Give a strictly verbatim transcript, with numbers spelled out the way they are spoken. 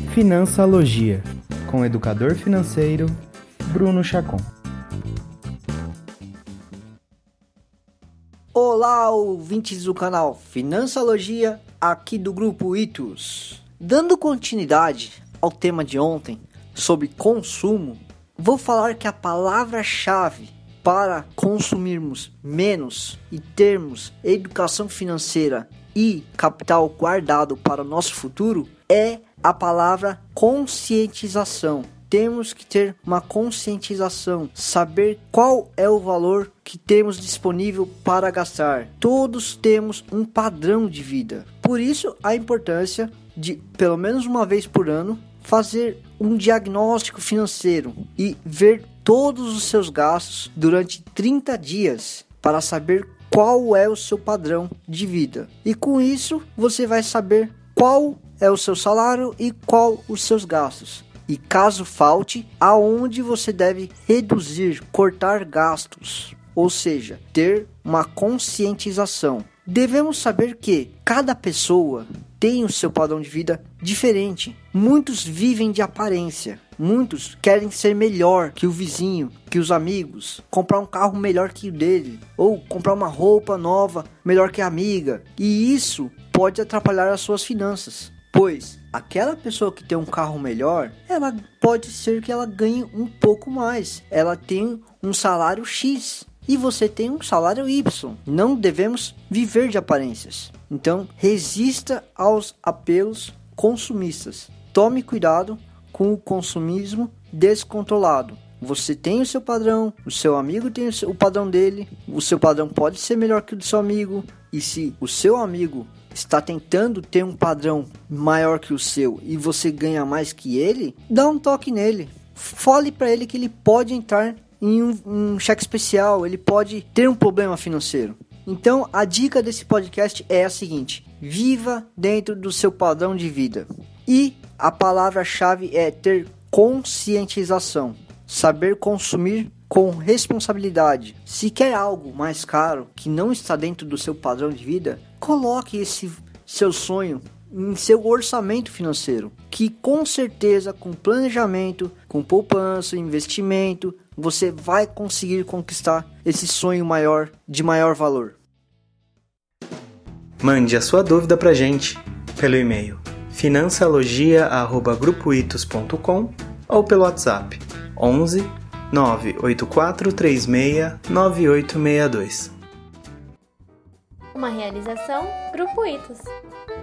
Financialogia, com o educador financeiro Bruno Chacon. Olá, ouvintes do canal Financialogia, aqui do Grupo Itus. Dando continuidade ao tema de ontem sobre consumo, vou falar que a palavra-chave para consumirmos menos e termos educação financeira e capital guardado para o nosso futuro é a palavra conscientização. Temos que ter uma conscientização, saber qual é o valor que temos disponível para gastar. Todos temos um padrão de vida. Por isso, a importância de, pelo menos uma vez por ano, fazer um diagnóstico financeiro e ver todos os seus gastos durante trinta dias para saber qual é o seu padrão de vida. E com isso, você vai saber qual é o seu salário e qual os seus gastos. E caso falte, aonde você deve reduzir, cortar gastos, ou seja, ter uma conscientização. Devemos saber que cada pessoa tem o seu padrão de vida diferente. Muitos vivem de aparência, muitos querem ser melhor que o vizinho, que os amigos, comprar um carro melhor que o dele, ou comprar uma roupa nova melhor que a amiga. E isso pode atrapalhar as suas finanças. Pois aquela pessoa que tem um carro melhor, ela pode ser que ela ganhe um pouco mais. Ela tem um salário X e você tem um salário Y. Não devemos viver de aparências. Então, resista aos apelos consumistas. Tome cuidado com o consumismo descontrolado. Você tem o seu padrão, o seu amigo tem o, seu, o padrão dele. O seu padrão pode ser melhor que o do seu amigo. E se o seu amigo está tentando ter um padrão maior que o seu e você ganha mais que ele, dá um toque nele. Fale para ele que ele pode entrar em um, um cheque especial, ele pode ter um problema financeiro. Então, a dica desse podcast é a seguinte: viva dentro do seu padrão de vida. E a palavra-chave é ter conscientização, saber consumir com responsabilidade. Se quer algo mais caro que não está dentro do seu padrão de vida, coloque esse seu sonho em seu orçamento financeiro, que com certeza, com planejamento, com poupança, investimento, você vai conseguir conquistar esse sonho maior, de maior valor. Mande a sua dúvida pra gente pelo e-mail financialogia arroba grupo itus ponto com ou pelo WhatsApp onze nove oito quatro três seis nove oito seis dois. Uma realização Grupo Itus.